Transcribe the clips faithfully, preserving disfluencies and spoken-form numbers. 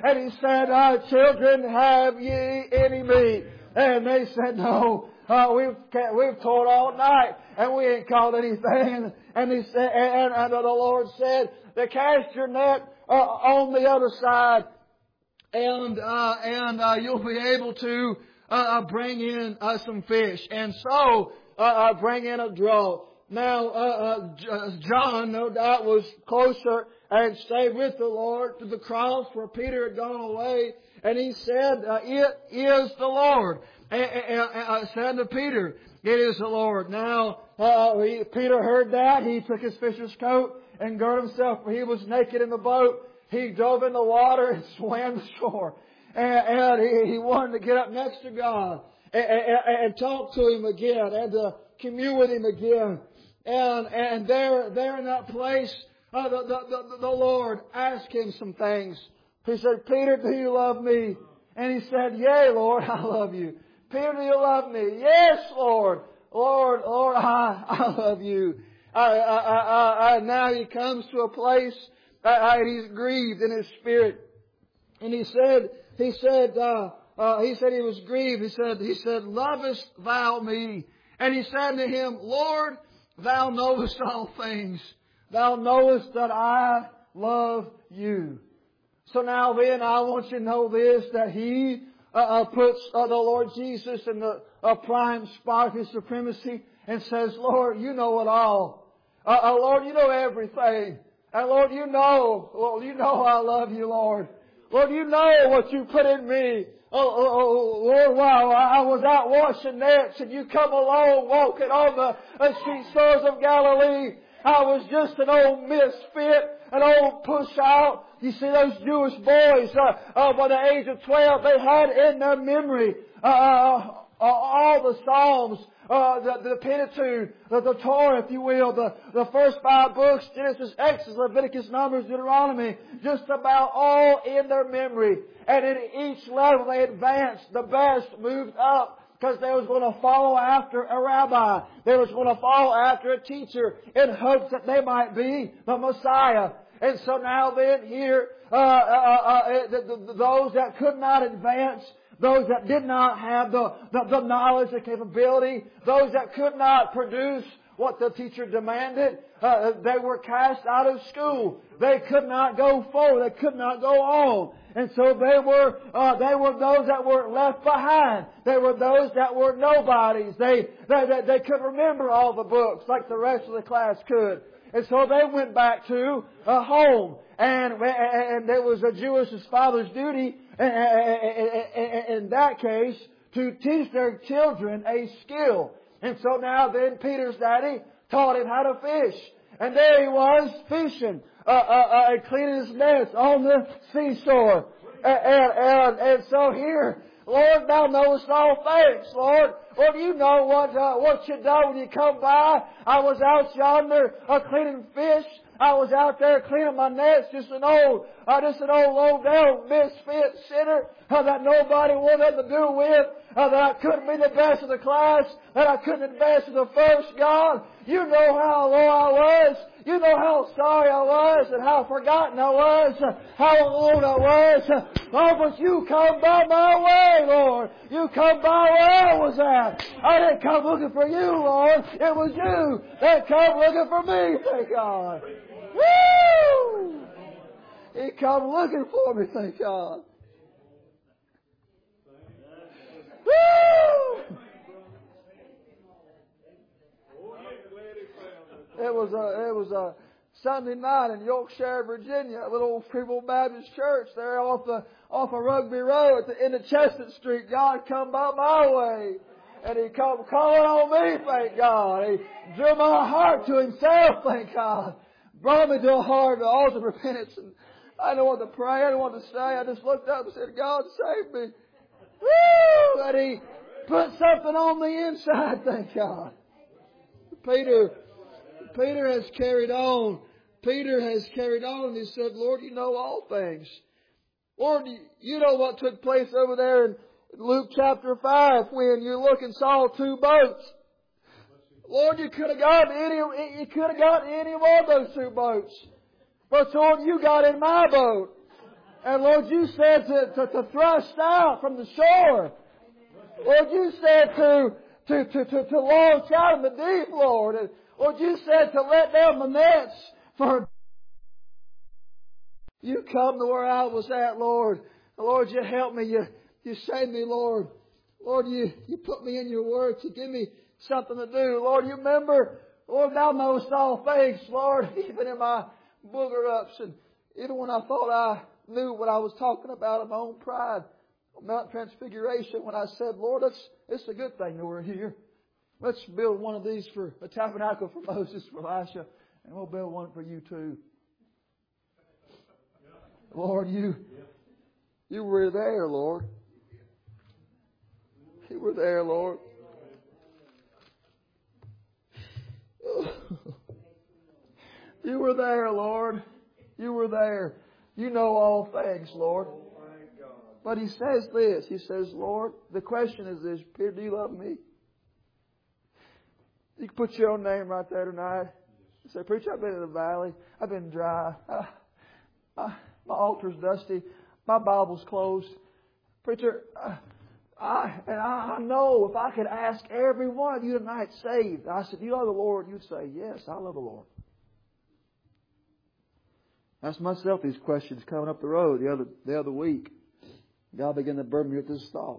And he said, uh, children, have ye any meat? And they said, no, uh, we've we've toiled all night and we ain't caught anything. And he said, and, and the Lord said, "They cast your net uh, on the other side, and uh, and uh, you'll be able to uh, bring in uh, some fish." And so uh, uh, bring in a draw. Now uh, uh, John, no doubt, was closer and stayed with the Lord to the cross where Peter had gone away. And he said, uh, "It is the Lord." And, and, and said to Peter, "It is the Lord." Now, uh, he, Peter heard that. He took his fisher's coat and girded himself, for he was naked in the boat. He dove in the water and swam the shore. And, and he, he wanted to get up next to God and, and, and talk to Him again and to commune with Him again. And, and there, there in that place, uh, the, the, the, the Lord asked him some things. He said, "Peter, do you love me?" And he said, "Yea, Lord, I love you." "Peter, do you love me?" "Yes, Lord. Lord, Lord, I, I love you." I, I, I, I, now he comes to a place, uh, he's grieved in his spirit. And he said, he said, uh, uh, he said he was grieved. He said, he said, "Lovest thou me?" And he said to him, "Lord, thou knowest all things. Thou knowest that I love you." So now then, I want you to know this, that He uh, uh, puts uh, the Lord Jesus in the uh, prime spot of His supremacy and says, "Lord, you know it all. Uh, uh, Lord, you know everything. And Lord, you know, Lord, you know I love you, Lord. Lord, you know what you put in me. Oh, oh, oh Lord, wow, I was out washing nets and you come along walking on the uh, street shores of Galilee. I was just an old misfit, an old push out." You see, those Jewish boys, uh, uh, by the age of twelve, they had in their memory uh, uh, uh, all the Psalms, uh, the, the Pentateuch, the, the Torah, if you will, the, the first five books, Genesis, Exodus, Leviticus, Numbers, Deuteronomy, just about all in their memory. And in each level they advanced. The best moved up, because they was going to follow after a rabbi. They was going to follow after a teacher in hopes that they might be the Messiah. And so now then here, uh, uh, uh, the, the, those that could not advance, those that did not have the, the, the knowledge, the capability, those that could not produce what the teacher demanded, uh, they were cast out of school. They could not go forward. They could not go on. And so they were, uh, they were those that were left behind. They were those that were nobodies. They, they, they, they could remember all the books like the rest of the class could. And so they went back to uh, home. And, and it was a Jewish father's duty, in that case, to teach their children a skill. And so now then Peter's daddy taught him how to fish. And there he was fishing, uh, uh, uh, cleaning his nets on the seashore. And, and, and, and so here, "Lord, thou knowest all things, Lord. Lord, you know what uh, what you done when you come by. I was out yonder uh, cleaning fish. I was out there cleaning my nets, just an old, uh, just an old low down misfit sinner uh, that nobody wanted to do with, uh, that I couldn't be the best of the class, that I couldn't advance to the first. God, you know how low I was. You know how sorry I was and how forgotten I was, uh, how alone I was. Uh, oh, but you come by my way, Lord. You come by where I was at. I didn't come looking for you, Lord. It was you that come looking for me, thank God. Woo! He come looking for me, thank God. Woo! It was a, it was a Sunday night in Yorkshire, Virginia, a little old Free Will Baptist church there off the, off of Rugby Road at the end of Chestnut Street. God come by my way. And He come calling on me, thank God. He drew my heart to Himself, thank God. Brought me to a heart of altar of repentance. And I didn't want to pray, I didn't want to say. I just looked up and said, "God, save me." Woo! And He put something on the inside, thank God. Peter, Peter has carried on. Peter has carried on and he said, "Lord, you know all things. Lord, you know what took place over there in Luke chapter five when you look and saw two boats. Lord, you could have gotten any, you could have gotten any one of those two boats. But Lord, you got in my boat. And Lord, You said to, to, to thrust out from the shore. Lord, You said to, to, to, to, to launch out in the deep, Lord. And Lord, You said to let down the nets for... You come to where I was at, Lord. Lord, You help me. You, you save me, Lord. Lord, you, you put me in Your Word to give me something to do. Lord, You remember, Lord, Thou knowest all things, Lord, even in my booger-ups and even when I thought I knew what I was talking about in my own pride on Mount Transfiguration, when I said, Lord, it's, it's a good thing that we're here. Let's build one of these for a tabernacle for Moses, for Elisha, and we'll build one for You too. Lord, You, You were there, Lord. You were there, Lord. You were there, Lord. You were there. You know all things, Lord. But He says this. He says, Lord, the question is this. Peter, do You love me? You can put your own name right there tonight. You say, Preacher, I've been in the valley. I've been dry. I, I, my altar's dusty. My Bible's closed. Preacher, I, I, and I, I know if I could ask every one of you tonight saved, I said, do you love the Lord? You'd say, yes, I love the Lord. Asked myself these questions coming up the road the other the other week. God began to burn me with this thought.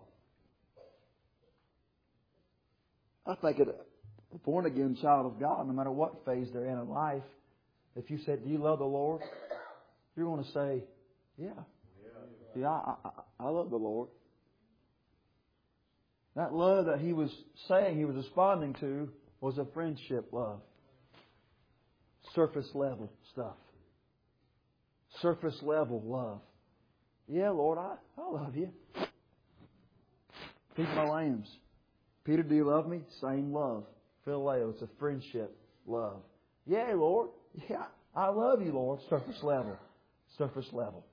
I think a born again child of God, no matter what phase they're in in life, if you said, do you love the Lord? You're going to say, yeah. Yeah, I, I, I love the Lord. That love that he was saying he was responding to was a friendship love. Surface level stuff. Surface level love. Yeah, Lord, I, I love You. Feed my lambs. Peter, do You love me? Same love. Phileo, it's a friendship love. Yeah, Lord. Yeah, I love You, Lord. Surface level. Surface level.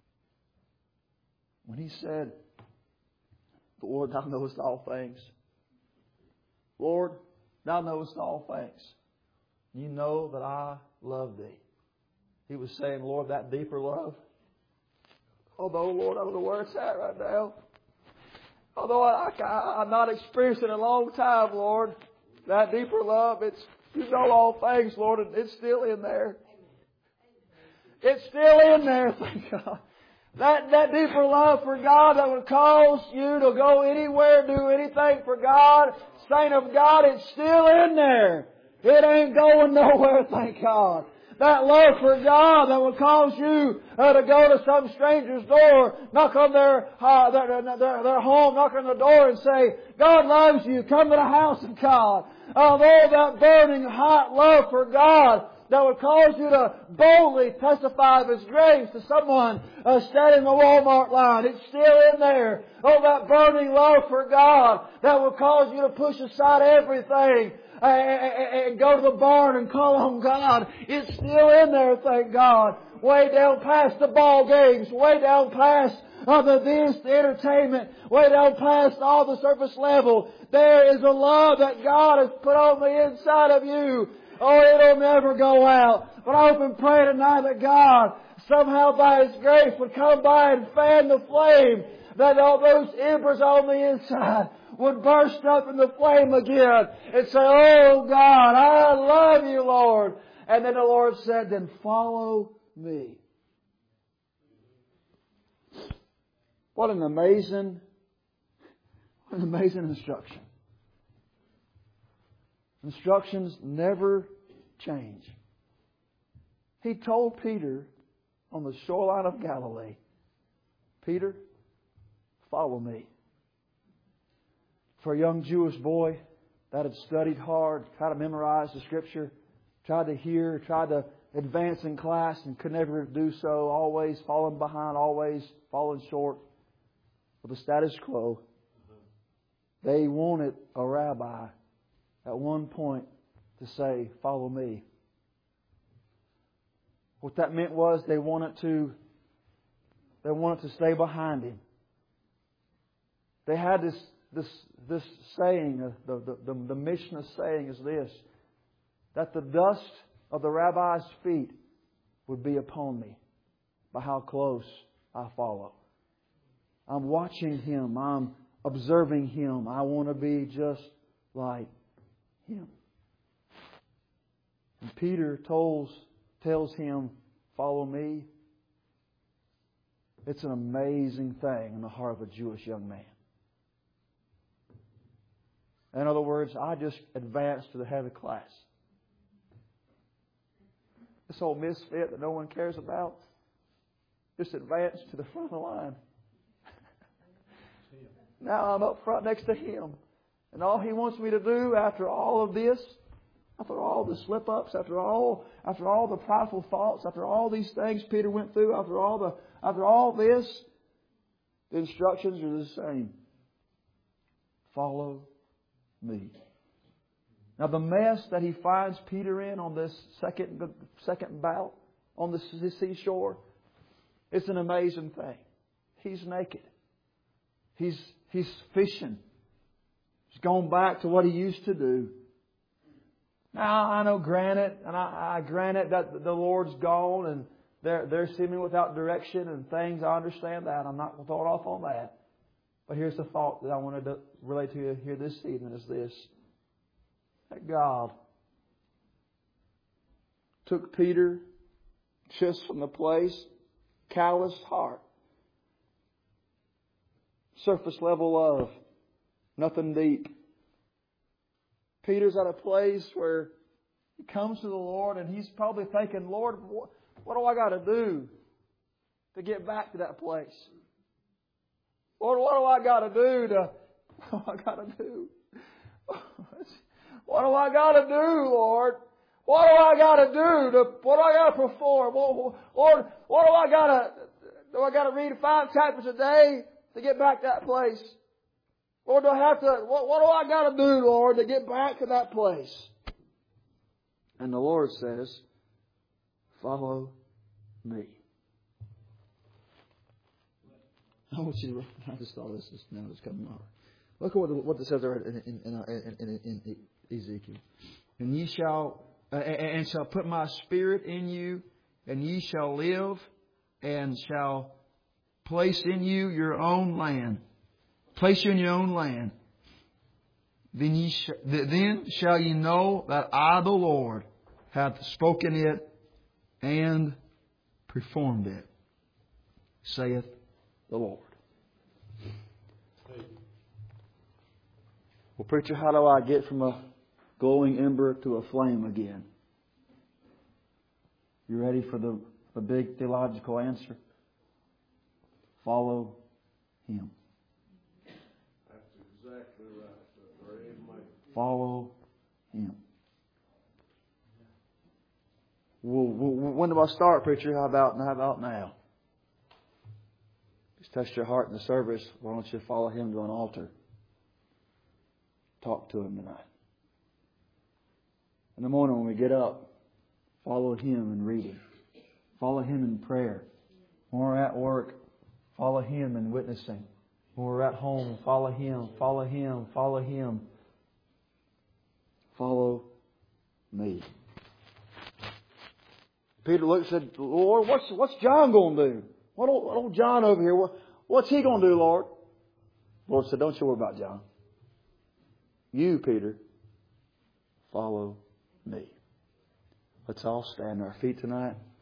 When he said, Lord, Thou knowest all things. Lord, Thou knowest all things. You know that I love Thee. He was saying, Lord, that deeper love. Although, Lord, I don't know where it's at right now. Although I, I, I'm not experienced it in a long time, Lord. That deeper love, it's You know all things, Lord, and it's still in there. It's still in there, thank God. That, that deeper love for God that would cause you to go anywhere, do anything for God, saint of God, it's still in there. It ain't going nowhere, thank God. That love for God that will cause you uh, to go to some stranger's door, knock on their, uh, their, their, their home, knock on the door and say, God loves you, come to the house of God. Although that burning hot love for God that would cause you to boldly testify of His grace to someone uh, standing in the Walmart line. It's still in there. Oh, that burning love for God that will cause you to push aside everything uh, and, and go to the barn and call on God. It's still in there, thank God. Way down past the ball games, way down past uh, the this, the entertainment, way down past all the surface level. There is a love that God has put on the inside of you. Oh, it'll never go out. But I hope and pray tonight that God, somehow by His grace, would come by and fan the flame. That all those embers on the inside would burst up in the flame again. And say, oh God, I love You, Lord. And then the Lord said, then follow Me. What an amazing, what an amazing instruction. Instructions never change. He told Peter on the shoreline of Galilee, Peter, follow Me. For a young Jewish boy that had studied hard, tried to memorize the Scripture, tried to hear, tried to advance in class and could never do so, always falling behind, always falling short of the status quo. They wanted a rabbi at one point to say, follow Me. What that meant was they wanted to they wanted to stay behind Him. They had this this this saying, the, the, the, the Mishnah saying is this, that the dust of the rabbi's feet would be upon me by how close I follow. I'm watching Him. I'm observing Him. I want to be just like Him. And Peter tells, tells him, follow me. It's an amazing thing in the heart of a Jewish young man. In other words, I just advanced to the head of the class. This old misfit that no one cares about just advanced to the front of the line. Now I'm up front next to Him. And all He wants me to do after all of this, after all the slip-ups, after all after all the prideful thoughts, after all these things Peter went through, after all the after all this, the instructions are the same. Follow me. Now the mess that he finds Peter in on this second second bout on the seashore, it's an amazing thing. He's naked. He's he's fishing. He's gone back to what he used to do. Now I know, granted, and I, I granted that the Lord's gone and they're they're seeming without direction and things. I understand that. I'm not going to throw it off on that. But here's the thought that I wanted to relate to you here this evening: is this. That God took Peter just from the place, calloused heart, surface level love, nothing deep. Peter's at a place where he comes to the Lord and he's probably thinking, Lord, what, what do I got to do to get back to that place? Lord, what do I got to do to, what do I got to do? What do I got to do, Lord? What do I got to do? To, what do I got to perform? Lord, what do I got to, do I got to read five chapters a day to get back to that place? Lord, do I have to, what, what do I got to do, Lord, to get back to that place? And the Lord says, follow me. I want you to, I just thought this is now it's coming over. Look at what, what it says there in, in, in, in, in, in Ezekiel. And ye shall, uh, and shall put my spirit in you, and ye shall live, and shall place in you your own land. Place you in your own land. Then ye sh- then shall ye know that I, the Lord, hath spoken it and performed it, saith the Lord. Well, preacher, how do I get from a glowing ember to a flame again? You ready for the, the big theological answer? Follow Him. That's exactly right. Amen. Follow Him. Well, when do I start, preacher? How about, how about now? Just touch your heart in the service. Why don't you follow Him to an altar? Talk to Him tonight. In the morning when we get up, follow Him in reading. Follow Him in prayer. When we're at work, follow Him in witnessing. When we're at home, follow Him, follow Him, follow Him. Follow me. Peter looked and said, Lord, what's, what's John going to do? What old, what old John over here, what, what's he going to do, Lord? The Lord said, don't you worry about John. You, Peter, follow me. Let's all stand on our feet tonight.